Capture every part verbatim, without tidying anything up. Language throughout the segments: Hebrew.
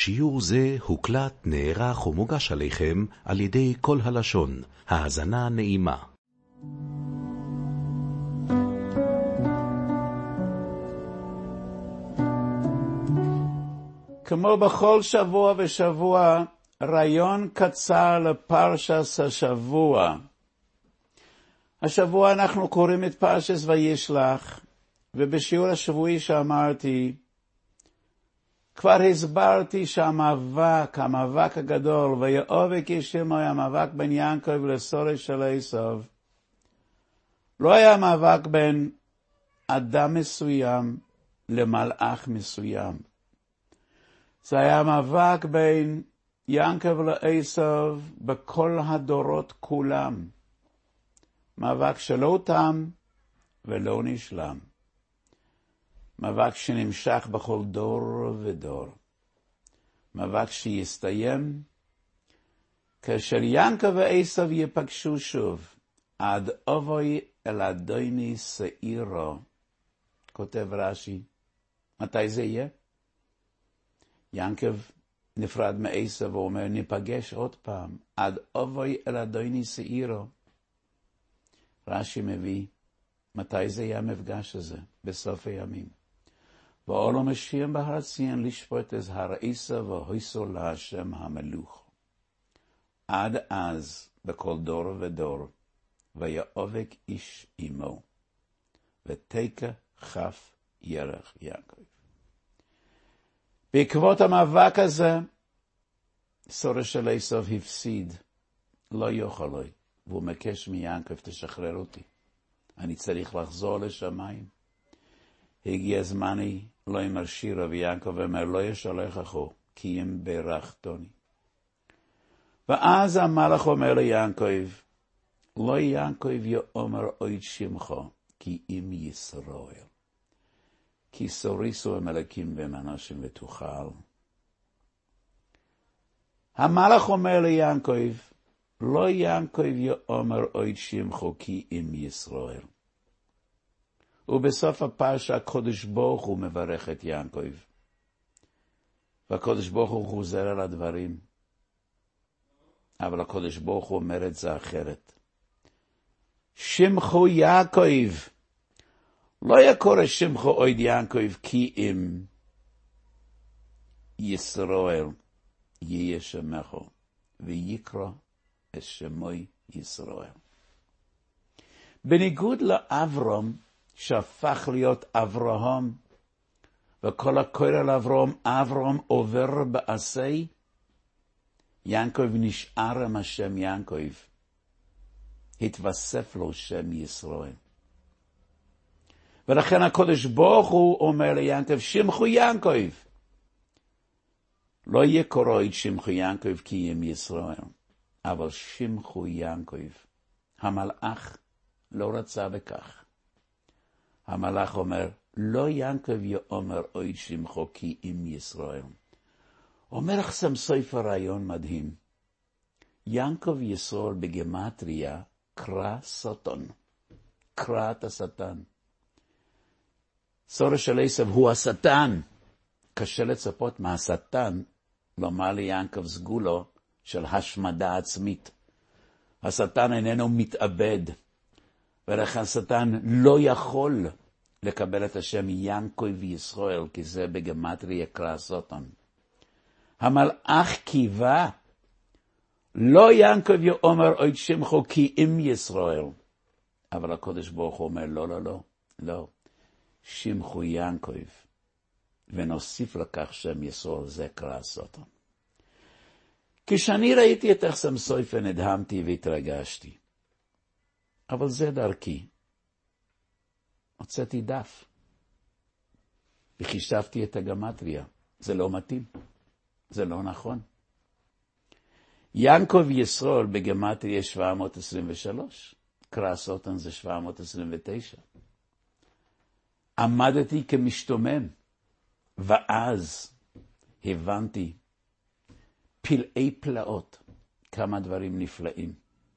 שיעור זה הוקלט, נערך ומוגש עליכם על ידי כל הלשון. האזנה נעימה. כמו בכל שבוע ושבוע, רעיון קצר לפרשת השבוע. השבוע אנחנו קוראים את פרשת וישלח, ובשיעור השבועי שאמרתי, כבר הסברתי שהמאבק, המאבק הגדול, ויאבק איש עמו, המאבק בין יעקב לשורש של עשיו, לא היה מאבק בין אדם מסוים למלאך מסוים. זה היה מאבק בין יעקב לעשיו בכל הדורות כולם. מאבק שלא תם ולא נשלם. מאבק שנמשך בכל דור ודור. מאבק שיסתיים כאשר יעקב ועשיו ייפגשו שוב. עד אבוי אל אדוני שעירו. כותב רש"י. מתי זה יהיה? יעקב נפרד מעשיו ואומר, ניפגש עוד פעם. עד אבוי אל אדוני שעירו. רש"י מביא, מתי זה יהיה המפגש הזה? בסוף הימים. ואולו משיח בהר ציון לשפוט את הר עשיו והויסו להשם המלוך. עד אז בכל דור ודור, ויאבק איש עמו, ותקע כף ירך יעקב. בעקבות המאבק הזה, שורש של עשיו הפסיד, לא יוכל לו, והוא מקש מיעקב, תשחרר אותי. אני צריך לחזור לשמיים. הגיע זמני, לא יאמר שירה, ויעקב אומר, לא ישלחך, כי אם ברכתוני. ואז המלאך אומר ליעקב, לא יעקב יאמר עוד שמך, כי אם ישראל. כי סוריסו המלאכים והם אנשים ותוכל. המלאך אומר ליעקב, לא יעקב יאמר עוד שמך, כי אם ישראל. ובסוף הפרשה הקדוש ברוך הוא מברך את יעקב. והקדוש ברוך הוא חוזר על הדברים. אבל הקדוש ברוך הוא אומר את זה אחרת. שמך יעקב. לא יקרא שמך עוד יעקב, כי אם ישראל יהיה שמך, ויקרא את שמוי ישראל. בניגוד לאברהם, שהפך להיות אברהם, וכל הקורא על אברהם, אברהם עובר בעשי, יעקב נשאר עם השם יעקב. התווסף לו שם ישראל. ולכן הקדוש ברוך הוא אומר ליעקב, שמך יעקב. לא יקרא את שמך יעקב כי אם ישראל, אבל שמך יעקב. המלאך לא רצה בכך. המלאך אומר, לא יעקב יאמר עוד שמך כי אם ישראל. אומר לך שם ספר רעיון מדהים. יעקב ישראל בגמטריה קרא סוטון. קרא את השטן. שורש של עשיו הוא השטן. קשה לצפות מהשטן לומר ליעקב סגולו של השמדה עצמית. השטן איננו מתאבד. ולכן השטן לא יכול לקבל את השם יעקב ישראל, כי זה בגמטריה קרא סוטון. המלאך קיווה, לא יעקב יאמר עוד שמך כי אם ישראל. אבל הקדוש ברוך הוא אומר, לא, לא, לא, לא. שמך יעקב. ונוסיף לכך שם ישראל, זה קרא סוטון. כשאני ראיתי את איך שם סופר, נדהמתי והתרגשתי. אבל זה דרכי. הוצאתי דף. וחישבתי את הגמטריה. זה לא מתאים. זה לא נכון. יעקב ישראל בגמטריה שבע מאות עשרים ושלוש. קרא סוטון זה שבע מאות עשרים ותשע. עמדתי כמשתומם. ואז הבנתי פלאי פלאות. כמה דברים נפלאים.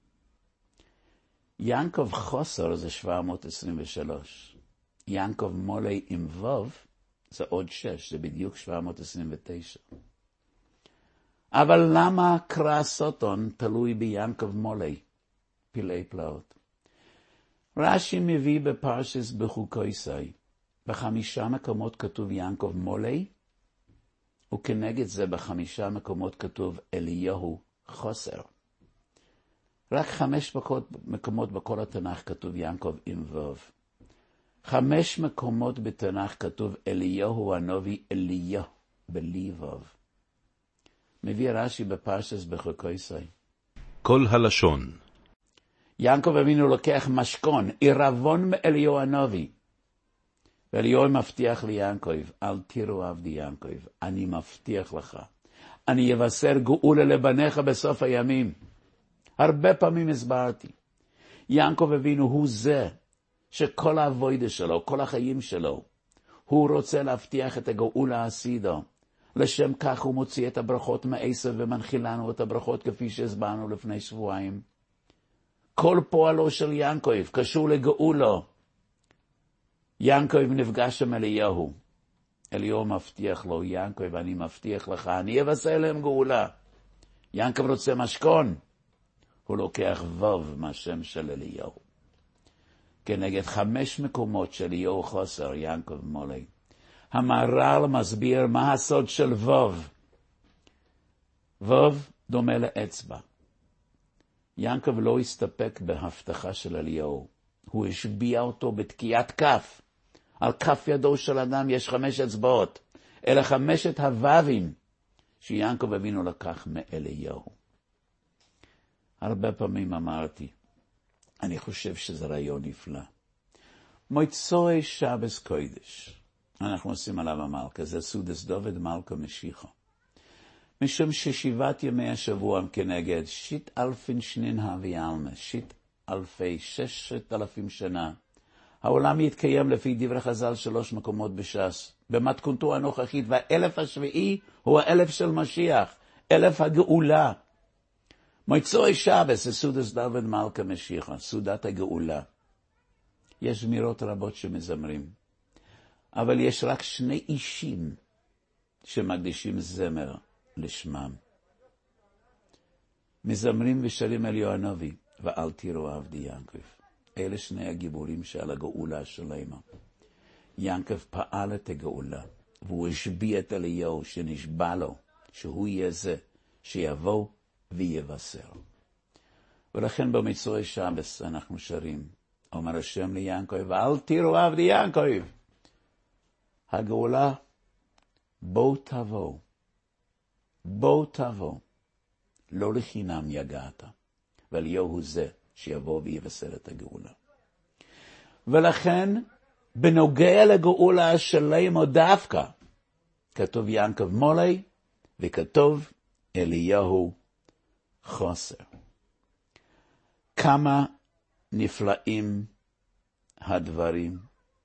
יעקב חוסר זה שבע מאות עשרים ושלוש. יעקב מולי עם ווב זה עוד שש, זה בדיוק שבע מאות עשרים ותשע. אבל למה קרא סוטון תלוי ביעקב מולי? פלאי פלאות. רש"י מביא בפרשס בחוקויסי, בחמישה מקומות כתוב יעקב מולי, וכנגד זה בחמישה מקומות כתוב אליהו חוסר. רק חמש מקומות בכל התנ"ך כתוב יעקב עם וו. חמש מקומות בתנ"ך כתוב אליהו הנביא אליה בלי וו. מביא רש"י בפרשס בחוקויסי. כל הלשון. יעקב אבינו לוקח משכון, עירבון מאליהו הנביא. ואליהו מבטיח ליעקב, אל תיראו עבדי יעקב, אני מבטיח לך. אני אבשר גאולה לבניך בסוף הימים. הרבה פעמים הסברתי. יעקב אבינו הוא זה שכל העבודה שלו, כל החיים שלו, הוא רוצה להבטיח את הגאולה העתידה. לשם כך הוא מוציא את הברכות מעשב ומנחיל לנו את הברכות כפי שהסברנו לפני שבועיים. כל פועלו של יעקב קשור לגאולה. יעקב נפגש עם אליהו. אליהו מבטיח לו, יעקב, אני מבטיח לך, אני אבשר להם גאולה. יעקב רוצה משכון. הוא לוקח וו מהשם של אליהו. כנגד חמש מקומות של אליהו חוסר, יעקב מולי. המהר"ל מסביר מה הסוד של וו. וו דומה לאצבע. יעקב לא הסתפק בהבטחה של אליהו. הוא השביע אותו בתקיעת כף. על כף ידו של אדם יש חמש אצבעות. אלה חמשת הווים שיעקב אבינו לקח מאליהו. הרבה פעמים אמרתי, אני חושב שזה רעיון נפלא. מוצאי שבס קודש. אנחנו עושים עליו המלכה, זה סודס דוד מלכה משיחה. משום ששבעת ימי השבוע הם כנגד שית אלפין שנין הווי אלמה, שית אלפי ששת אלפים שנה. העולם יתקיים לפי דברי חז"ל שלוש מקומות בש"ס. במתכונתו הנוכחית, והאלף השביעי הוא האלף של משיח, אלף הגאולה. מוצאי שבס זה סודס דוד מלכה משיחה, סודת הגאולה. יש זמירות רבות שמזמרים. אבל יש רק שני אישים שמקדישים זמר לשמם. מזמרים ושרים אליהו הנביא, ואל תיראו עבדי יעקב. אלה שני הגיבורים של הגאולה שלמה. יעקב פעל את הגאולה, והוא השביע את אליהו שנשבע לו, שהוא יהיה זה שיבוא ויבשר. ולכן במצווי שבס אנחנו שרים, אומר השם ליעקב, ואל תיראו עבדי יעקב. הגאולה, בוא תבוא, בוא תבוא, לא לחינם יגעת, ואליהו הוא זה שיבוא ויבשר את הגאולה. ולכן, בנוגע לגאולה שלמה דווקא, כתוב יעקב מולי, וכתוב אליהו חוסר. כמה נפלאים הדברים.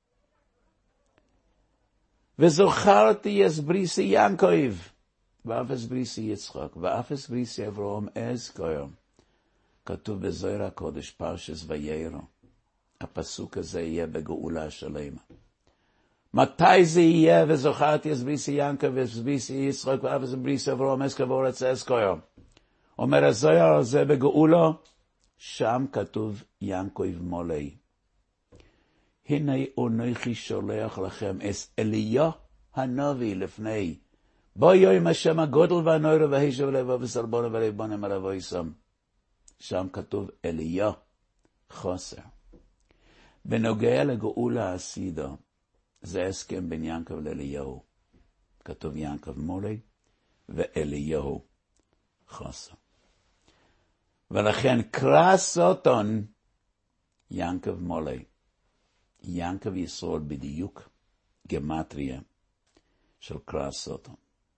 וזוכרתי אס בריסי יעקב, ואף אס בריסי יצחק, ואף אס בריסי אברהם אזכר. כתוב בזוהר הקודש פרשס ויירו. הפסוק הזה יהיה בגאולה שלמה. מתי זה יהיה? וזוכרתי אס בריסי יעקב, ואס בריסי יצחק, ואף אס בריסי אברהם אזכר ואורץ אזכר. אומר הזוהר הזה בגאולה, שם כתוב יעקב מולי. הנה אנוכי שולח לכם אס אליה הנביא לפני. בוא יום השם הגודל והנוירו והישב לבו וסלבונו ולבונם על אבויסם. שם כתוב אליה חוסר. בנוגע לגאולה העתידה, זה הסכם בין יעקב לאליהו. כתוב יעקב מולי ואליהו חוסר. ולכן קרא סוטון יעקב מולי. יעקב ישראל בדיוק גמטריה של קרא סוטון.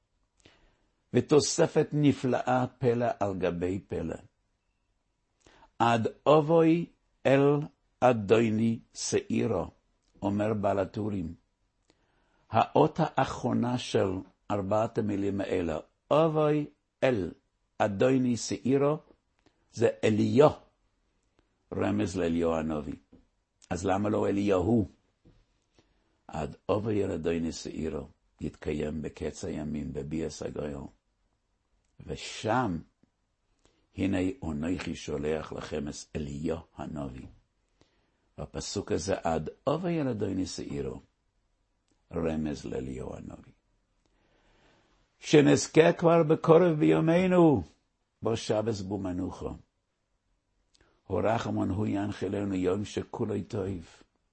ותוספת נפלאה פלא על גבי פלא. עד אובוי אל אדוני שעירו, אומר בעל הטורים. האות האחרונה של ארבעת המילים האלה, אובוי אל אדוני שעירו, זה אליה, רמז לאליהו הנביא. אז למה לא אליהו? עד אובוי אל אדוני שעירו יתקיים בקץ הימים בביאס הגויל. ושם, הנה אנוכי שולח לכם את אליהו הנביא. הפסוק הזה עד אובה ילדוני שעירו, רמז לאליהו הנביא. שנזכה כבר בקרב ביומנו, בו שבס בו מנוחו. הורחמון הוא ינחילנו יום שכולו טוב.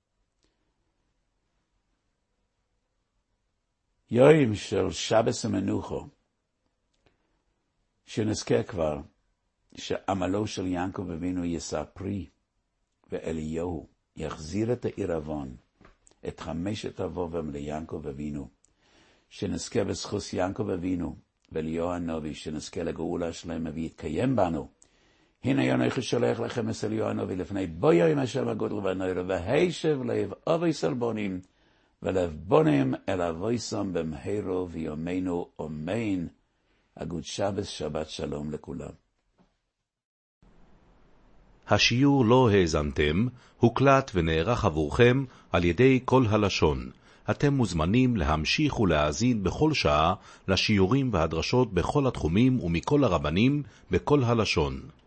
יום של שבס ומנוחו, שנזכה כבר שעמלו של יעקב אבינו יישא פרי, ואליהו יחזיר את העירבון, את חמשת אבותם ליעקב אבינו, שנזכה בזכות יעקב אבינו ואליהו הנביא, שנזכה לגאולה שלמה ויתקיים בנו. הנה אנוכי שולח לכם את אליהו הנביא לפני בוא יום השם הגדול והנורא, והישב לב אבי סלבונים, ולב בונים אל אבויסם במהרו ויומנו אמן. אגוד שבס, שבת שלום לכולם. השיעור לא האזנתם, הוקלט ונערך עבורכם על ידי כל הלשון. אתם מוזמנים להמשיך ולהאזין בכל שעה לשיעורים והדרשות בכל התחומים ומכל הרבנים בכל הלשון.